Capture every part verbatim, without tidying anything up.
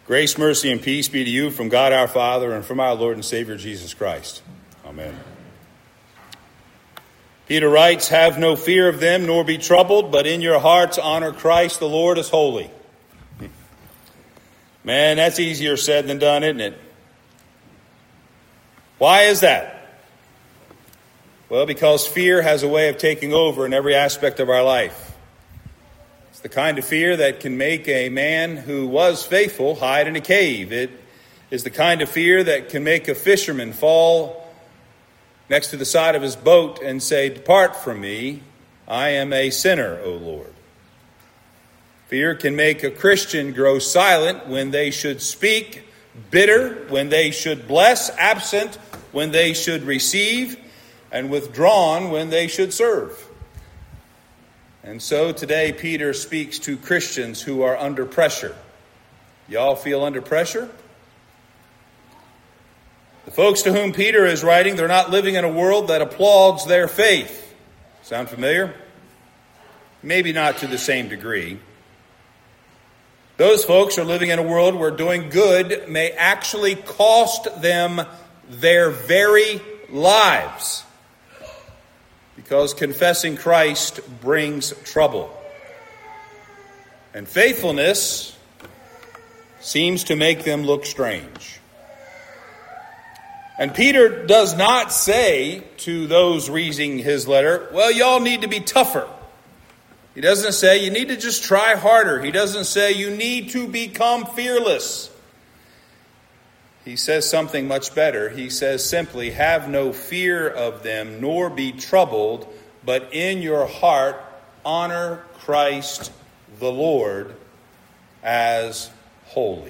Grace, mercy, and peace be to you from God our Father and from our Lord and Savior Jesus Christ. Amen. Peter writes, "Have no fear of them, nor be troubled, but in your hearts honor Christ the Lord as holy." Man, that's easier said than done, isn't it? Why is that? Well, because fear has a way of taking over in every aspect of our life. It's the kind of fear that can make a man who was faithful hide in a cave. It is the kind of fear that can make a fisherman fall next to the side of his boat and say, "Depart from me, I am a sinner, O Lord." Fear can make a Christian grow silent when they should speak, bitter when they should bless, absent when they should receive, and withdrawn when they should serve. And so today Peter speaks to Christians who are under pressure. Y'all feel under pressure? The folks to whom Peter is writing, they're not living in a world that applauds their faith. Sound familiar? Maybe not to the same degree. Those folks are living in a world where doing good may actually cost them their very lives, because confessing Christ brings trouble. And faithfulness seems to make them look strange. And Peter does not say to those reading his letter, well, y'all need to be tougher. He doesn't say you need to just try harder. He doesn't say you need to become fearless. He says something much better. He says simply, have no fear of them, nor be troubled, but in your heart honor Christ the Lord as holy.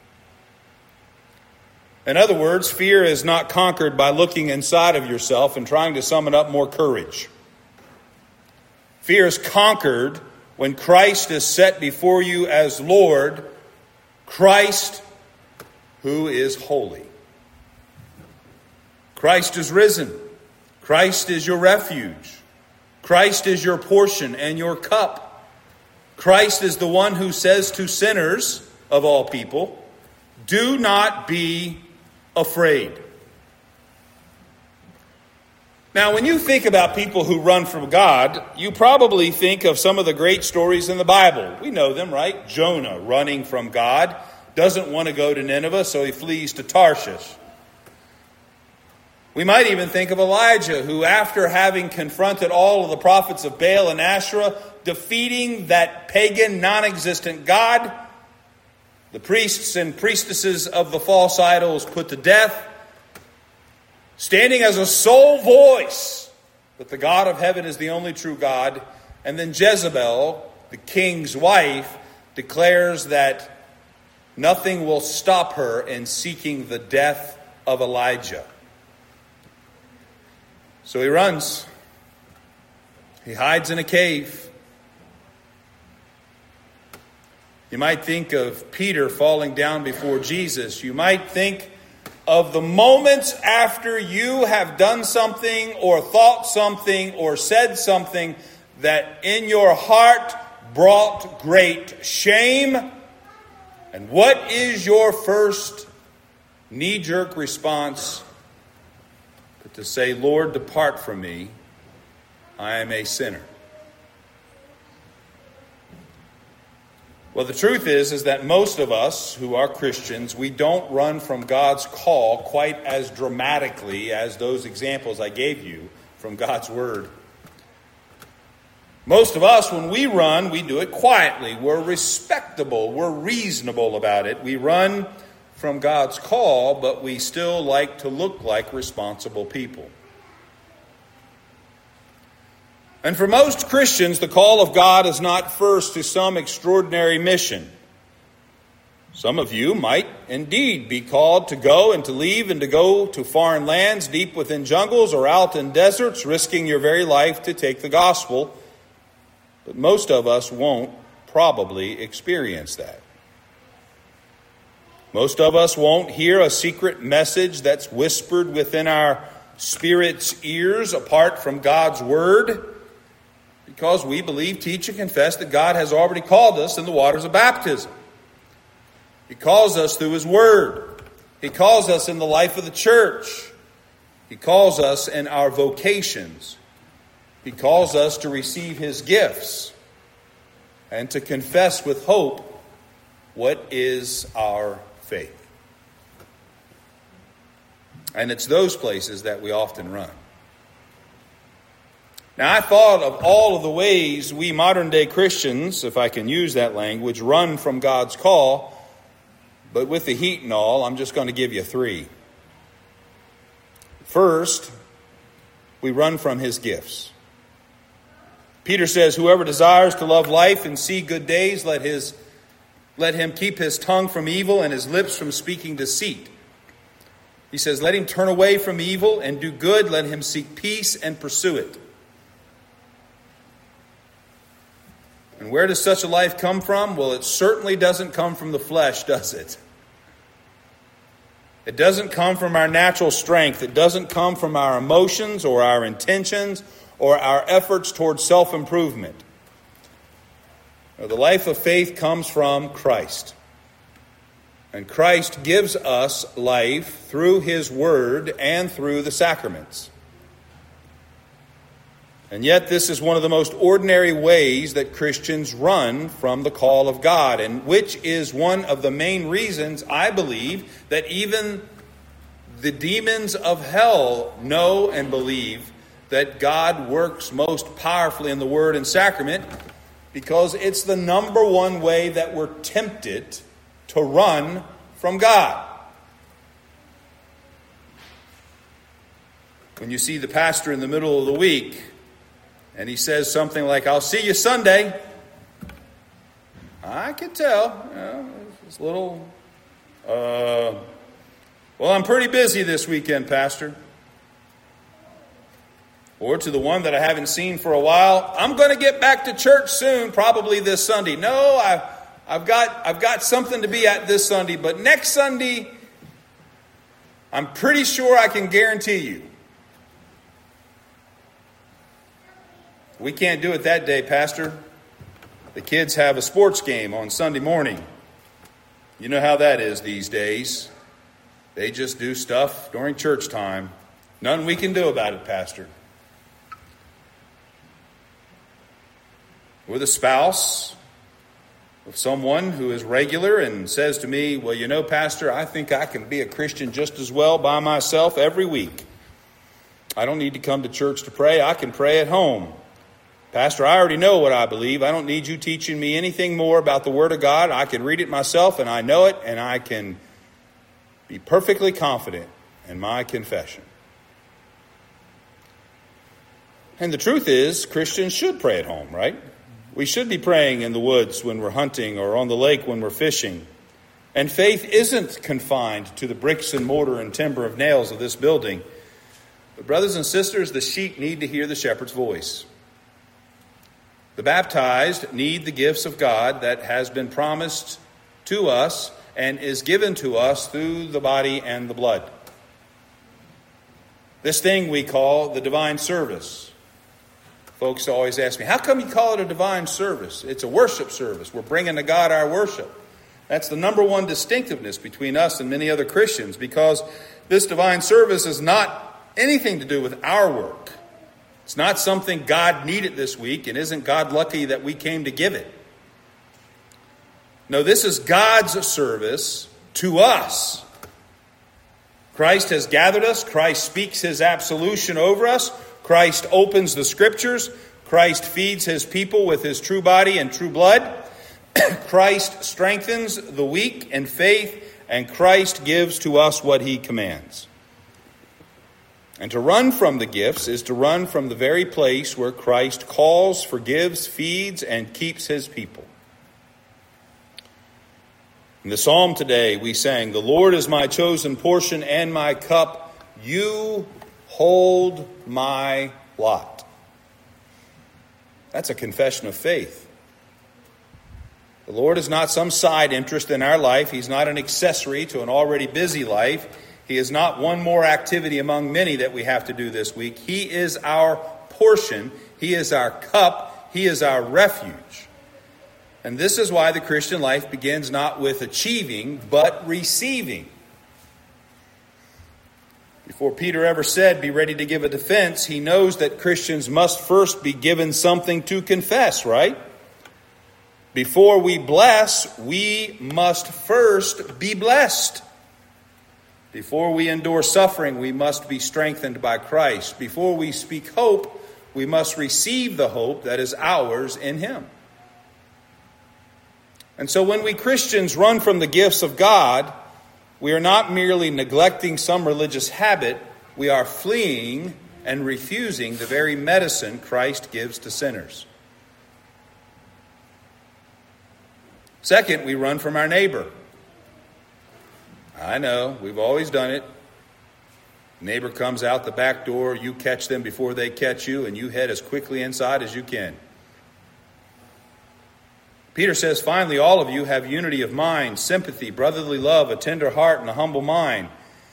In other words, fear is not conquered by looking inside of yourself and trying to summon up more courage. Fear is conquered when Christ is set before you as Lord, Christ who is holy. Christ is risen. Christ is your refuge. Christ is your portion and your cup. Christ is the one who says to sinners of all people, do not be afraid. Now, when you think about people who run from God, you probably think of some of the great stories in the Bible. We know them, right? Jonah running from God. Doesn't want to go to Nineveh, so he flees to Tarshish. We might even think of Elijah, who after having confronted all of the prophets of Baal and Asherah, defeating that pagan, non-existent god, the priests and priestesses of the false idols put to death, standing as a sole voice that the God of heaven is the only true God, and then Jezebel, the king's wife, declares that nothing will stop her in seeking the death of Elijah. So he runs. He hides in a cave. You might think of Peter falling down before Jesus. You might think of the moments after you have done something or thought something or said something that in your heart brought great shame. And what is your first knee-jerk response? But to say, Lord, depart from me, I am a sinner. Well, the truth is, is that most of us who are Christians, we don't run from God's call quite as dramatically as those examples I gave you from God's Word. Most of us, when we run, we do it quietly. We're respectable. We're reasonable about it. We run from God's call, but we still like to look like responsible people. And for most Christians, the call of God is not first to some extraordinary mission. Some of you might indeed be called to go and to leave and to go to foreign lands, deep within jungles or out in deserts, risking your very life to take the gospel. But most of us won't probably experience that. Most of us won't hear a secret message that's whispered within our spirit's ears apart from God's word, because we believe, teach, and confess that God has already called us in the waters of baptism. He calls us through His Word. He calls us in the life of the church. He calls us in our vocations. He calls us to receive His gifts and to confess with hope what is our faith. And it's those places that we often run. Now, I thought of all of the ways we modern-day Christians, if I can use that language, run from God's call. But with the heat and all, I'm just going to give you three. First, we run from His gifts. Peter says, whoever desires to love life and see good days, let his, let him keep his tongue from evil and his lips from speaking deceit. He says, let him turn away from evil and do good. Let him seek peace and pursue it. And where does such a life come from? Well, it certainly doesn't come from the flesh, does it? It doesn't come from our natural strength. It doesn't come from our emotions or our intentions or our efforts towards self-improvement. The life of faith comes from Christ. And Christ gives us life through His Word and through the sacraments. And yet this is one of the most ordinary ways that Christians run from the call of God, and which is one of the main reasons, I believe, that even the demons of hell know and believe that God works most powerfully in the Word and Sacrament, because it's the number one way that we're tempted to run from God. When you see the pastor in the middle of the week and he says something like, I'll see you Sunday, I can tell, you know, it's a little, uh, well, I'm pretty busy this weekend, Pastor. Or to the one that I haven't seen for a while, I'm going to get back to church soon, probably this Sunday. No, I, I've got I've got something to be at this Sunday, but next Sunday, I'm pretty sure I can guarantee you. We can't do it that day, Pastor. The kids have a sports game on Sunday morning. You know how that is these days. They just do stuff during church time. Nothing we can do about it, Pastor. Or the spouse of someone who is regular and says to me, well, you know, Pastor, I think I can be a Christian just as well by myself every week. I don't need to come to church to pray. I can pray at home. Pastor, I already know what I believe. I don't need you teaching me anything more about the Word of God. I can read it myself and I know it, and I can be perfectly confident in my confession. And the truth is, Christians should pray at home, right? We should be praying in the woods when we're hunting or on the lake when we're fishing. And faith isn't confined to the bricks and mortar and timber of nails of this building. But brothers and sisters, the sheep need to hear the shepherd's voice. The baptized need the gifts of God that has been promised to us and is given to us through the body and the blood. This thing we call the divine service. Folks always ask me, how come you call it a divine service? It's a worship service. We're bringing to God our worship. That's the number one distinctiveness between us and many other Christians, because this divine service is not anything to do with our work. It's not something God needed this week, and isn't God lucky that we came to give it? No, this is God's service to us. Christ has gathered us. Christ speaks His absolution over us. Christ opens the Scriptures. Christ feeds His people with His true body and true blood. Christ strengthens the weak in faith, and Christ gives to us what He commands. And to run from the gifts is to run from the very place where Christ calls, forgives, feeds, and keeps His people. In the psalm today, we sang, "The Lord is my chosen portion and my cup. You hold my lot." That's a confession of faith. The Lord is not some side interest in our life. He's not an accessory to an already busy life. He is not one more activity among many that we have to do this week. He is our portion. He is our cup. He is our refuge. And this is why the Christian life begins not with achieving, but receiving. Before Peter ever said, be ready to give a defense, he knows that Christians must first be given something to confess, right? Before we bless, we must first be blessed. Before we endure suffering, we must be strengthened by Christ. Before we speak hope, we must receive the hope that is ours in Him. And so when we Christians run from the gifts of God, we are not merely neglecting some religious habit, we are fleeing and refusing the very medicine Christ gives to sinners. Second, we run from our neighbor. I know, we've always done it. Neighbor comes out the back door, you catch them before they catch you, and you head as quickly inside as you can. Peter says, finally, all of you have unity of mind, sympathy, brotherly love, a tender heart, and a humble mind.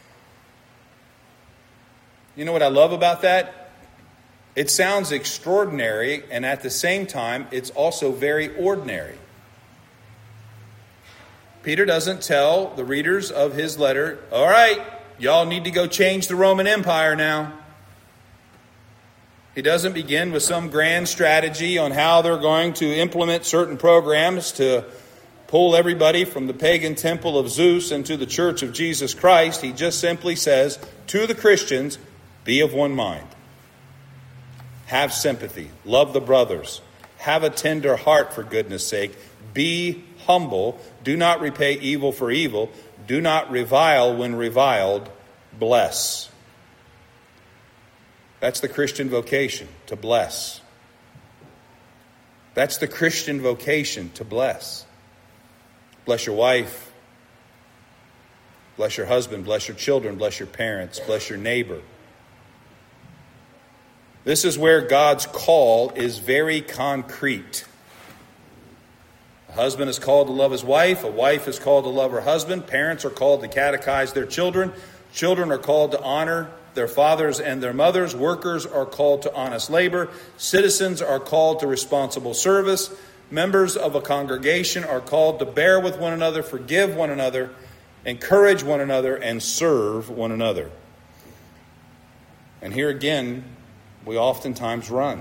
You know what I love about that? It sounds extraordinary, and at the same time, it's also very ordinary. Peter doesn't tell the readers of his letter, all right, y'all need to go change the Roman Empire now. He doesn't begin with some grand strategy on how they're going to implement certain programs to pull everybody from the pagan temple of Zeus into the church of Jesus Christ. He just simply says to the Christians, be of one mind. Have sympathy. Love the brothers. Have a tender heart, for goodness sake. Be humble. Do not repay evil for evil. Do not revile when reviled. Bless. That's the Christian vocation, to bless. That's the Christian vocation, to bless. Bless your wife. Bless your husband. Bless your children. Bless your parents. Bless your neighbor. This is where God's call is very concrete. A husband is called to love his wife. A wife is called to love her husband. Parents are called to catechize their children. Children are called to honor their fathers and their mothers. Workers are called to honest labor. Citizens are called to responsible service. Members of a congregation are called to bear with one another, forgive one another, encourage one another, and serve one another. And here again, we oftentimes run.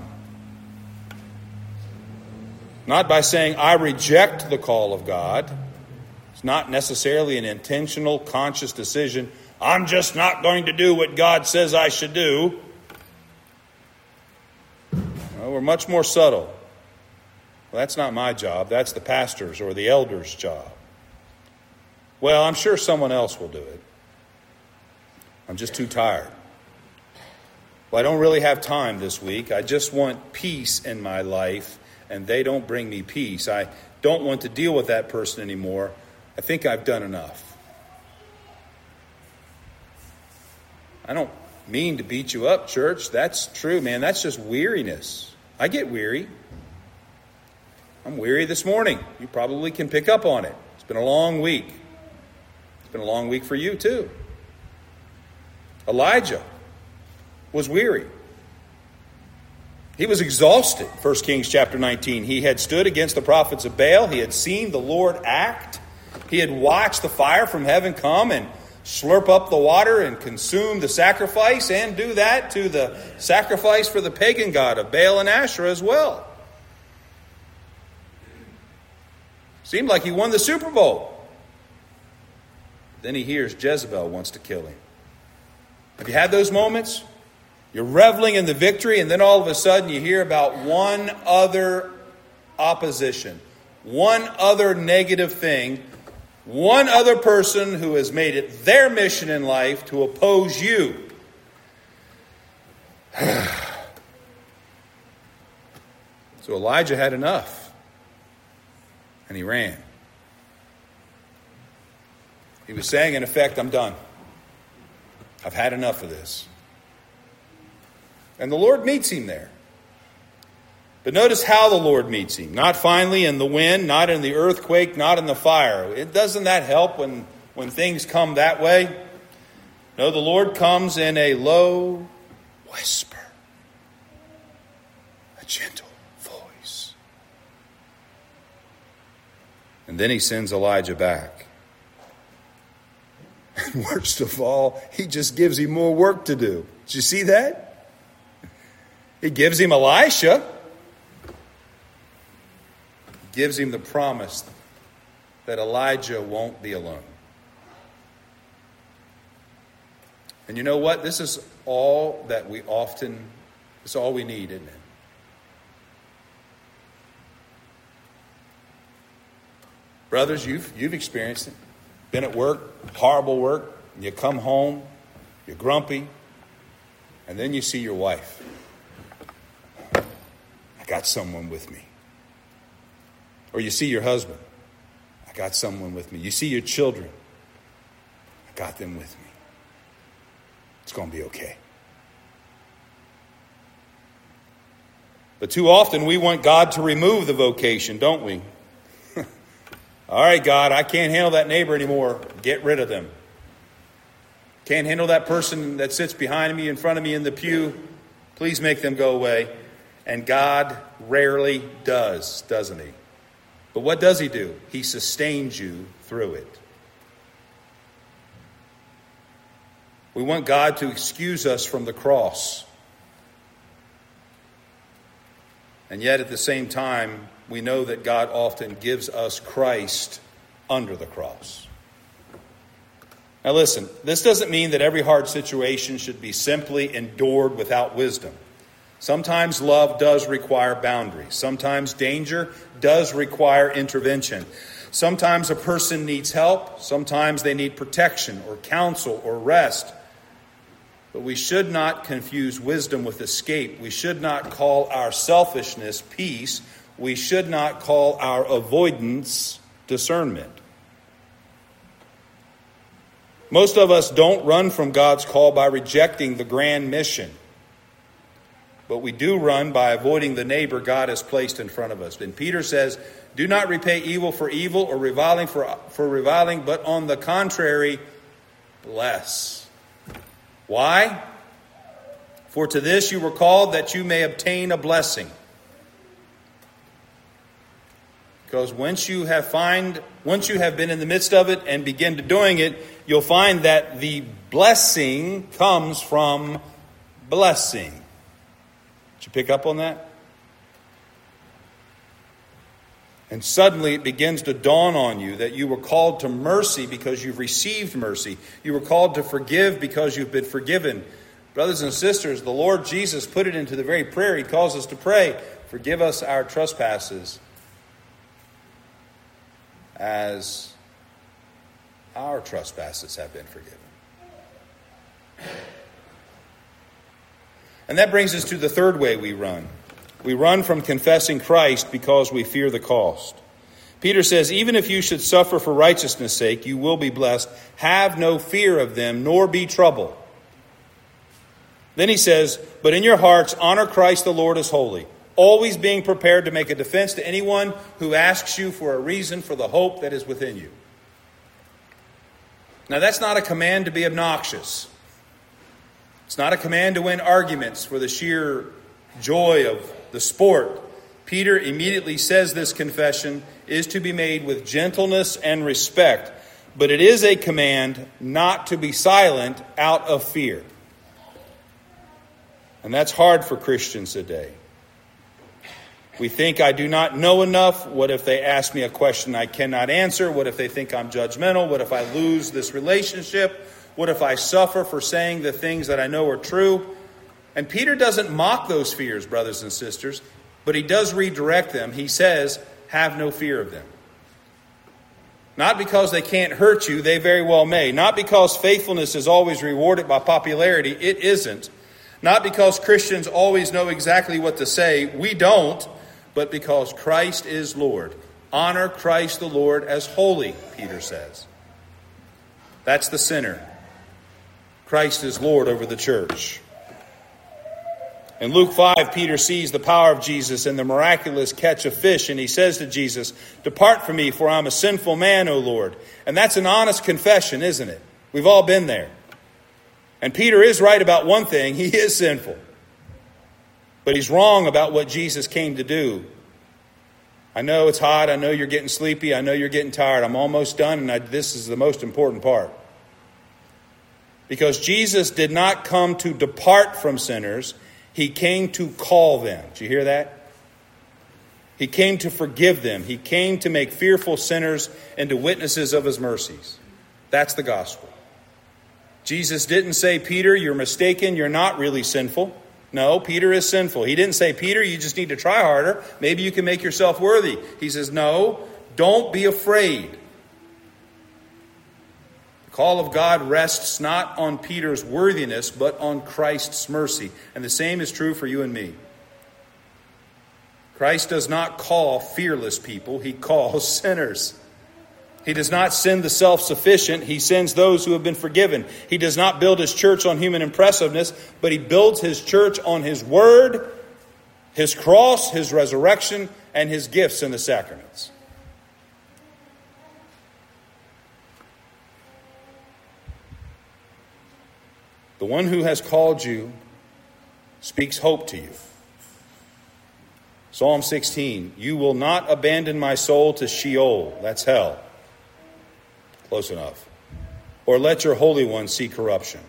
Not by saying, I reject the call of God. It's not necessarily an intentional, conscious decision. I'm just not going to do what God says I should do. Well, we're much more subtle. Well, that's not my job. That's the pastor's or the elder's job. Well, I'm sure someone else will do it. I'm just too tired. Well, I don't really have time this week. I just want peace in my life, and they don't bring me peace. I don't want to deal with that person anymore. I think I've done enough. I don't mean to beat you up, church. That's true, man. That's just weariness. I get weary. I'm weary this morning. You probably can pick up on it. It's been a long week. It's been a long week for you, too. Elijah was weary. He was exhausted. First Kings chapter nineteen. He had stood against the prophets of Baal. He had seen the Lord act. He had watched the fire from heaven come and slurp up the water and consume the sacrifice, and do that to the sacrifice for the pagan god of Baal and Asherah as well. Seemed like he won the Super Bowl. Then he hears Jezebel wants to kill him. Have you had those moments? You're reveling in the victory, and then all of a sudden you hear about one other opposition, one other negative thing, one other person who has made it their mission in life to oppose you. So Elijah had enough, and he ran. He was saying, in effect, I'm done. I've had enough of this. And the Lord meets him there. But notice how the Lord meets him. Not finally in the wind, not in the earthquake, not in the fire. It doesn't that help when, when things come that way? No, the Lord comes in a low whisper. A gentle voice. And then he sends Elijah back. And worst of all, he just gives him more work to do. Did you see that? He gives him Elisha. He gives him the promise that Elijah won't be alone. And you know what? This is all that we often, it's all we need, isn't it? Brothers, you've, you've experienced it. Been at work, horrible work. You come home, you're grumpy, and then you see your wife. I got someone with me. Or you see your husband. I got someone with me. You see your children. I got them with me. It's going to be okay. But too often we want God to remove the vocation, don't we? All right, God, I can't handle that neighbor anymore. Get rid of them. Can't handle that person that sits behind me, in front of me in the pew. Please make them go away. And God rarely does, doesn't he? But what does he do? He sustains you through it. We want God to excuse us from the cross. And yet at the same time, we know that God often gives us Christ under the cross. Now listen, this doesn't mean that every hard situation should be simply endured without wisdom. Sometimes love does require boundaries. Sometimes danger does require intervention. Sometimes a person needs help. Sometimes they need protection or counsel or rest. But we should not confuse wisdom with escape. We should not call our selfishness peace. We should not call our avoidance discernment. Most of us don't run from God's call by rejecting the grand mission. But we do run by avoiding the neighbor God has placed in front of us. And Peter says, do not repay evil for evil or reviling for, for reviling, but on the contrary, bless. Why? For to this you were called, that you may obtain a blessing. Because once you have find, once you have been in the midst of it and begin to doing it, you'll find that the blessing comes from blessing. Did you pick up on that? And suddenly it begins to dawn on you that you were called to mercy because you've received mercy. You were called to forgive because you've been forgiven. Brothers and sisters, the Lord Jesus put it into the very prayer he calls us to pray. Forgive us our trespasses as our trespasses have been forgiven. And that brings us to the third way we run. We run from confessing Christ because we fear the cost. Peter says, even if you should suffer for righteousness' sake, you will be blessed. Have no fear of them, nor be troubled. Then he says, but in your hearts, honor Christ the Lord as holy, always being prepared to make a defense to anyone who asks you for a reason for the hope that is within you. Now, that's not a command to be obnoxious. It's not a command to win arguments for the sheer joy of the sport. Peter immediately says this confession is to be made with gentleness and respect, but it is a command not to be silent out of fear. And that's hard for Christians today. We think I do not know enough. What if they ask me a question I cannot answer? What if they think I'm judgmental? What if I lose this relationship? What if I suffer for saying the things that I know are true? And Peter doesn't mock those fears, brothers and sisters, but he does redirect them. He says, have no fear of them. Not because they can't hurt you, they very well may. Not because faithfulness is always rewarded by popularity, it isn't. Not because Christians always know exactly what to say, we don't, but because Christ is Lord. Honor Christ the Lord as holy, Peter says. That's the sinner. Christ is Lord over the church. In Luke five, Peter sees the power of Jesus in the miraculous catch of fish, and he says to Jesus, depart from me, for I'm a sinful man, O Lord. And that's an honest confession, isn't it? We've all been there. And Peter is right about one thing. He is sinful. But he's wrong about what Jesus came to do. I know it's hot. I know you're getting sleepy. I know you're getting tired. I'm almost done, and I, this is the most important part. Because Jesus did not come to depart from sinners. He came to call them. Did you hear that? He came to forgive them. He came to make fearful sinners into witnesses of his mercies. That's the gospel. Jesus didn't say, Peter, you're mistaken. You're not really sinful. No, Peter is sinful. He didn't say, Peter, you just need to try harder. Maybe you can make yourself worthy. He says, no, don't be afraid. The call of God rests not on Peter's worthiness, but on Christ's mercy. And the same is true for you and me. Christ does not call fearless people. He calls sinners. He does not send the self-sufficient. He sends those who have been forgiven. He does not build his church on human impressiveness, but he builds his church on his word, his cross, his resurrection, and his gifts in the sacraments. The one who has called you speaks hope to you. Psalm sixteen, you will not abandon my soul to Sheol. That's hell. Close enough. Or let your Holy One see corruption.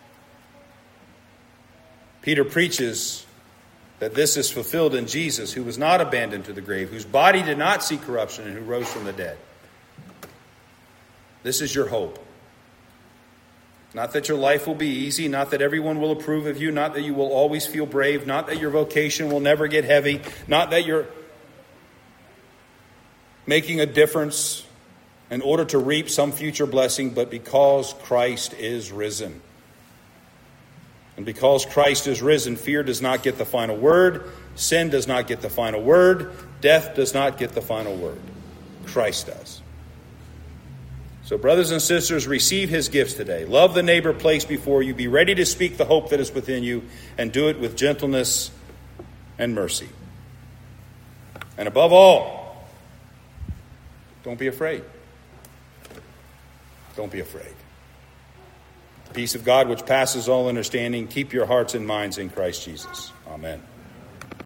Peter preaches that this is fulfilled in Jesus, who was not abandoned to the grave, whose body did not see corruption, and who rose from the dead. This is your hope. Not that your life will be easy, not that everyone will approve of you, not that you will always feel brave, not that your vocation will never get heavy, not that you're making a difference in order to reap some future blessing, but because Christ is risen. And because Christ is risen, fear does not get the final word, sin does not get the final word, death does not get the final word. Christ does. So brothers and sisters, receive his gifts today. Love the neighbor placed before you. Be ready to speak the hope that is within you, and do it with gentleness and mercy. And above all, don't be afraid. Don't be afraid. The peace of God, which passes all understanding, keep your hearts and minds in Christ Jesus. Amen.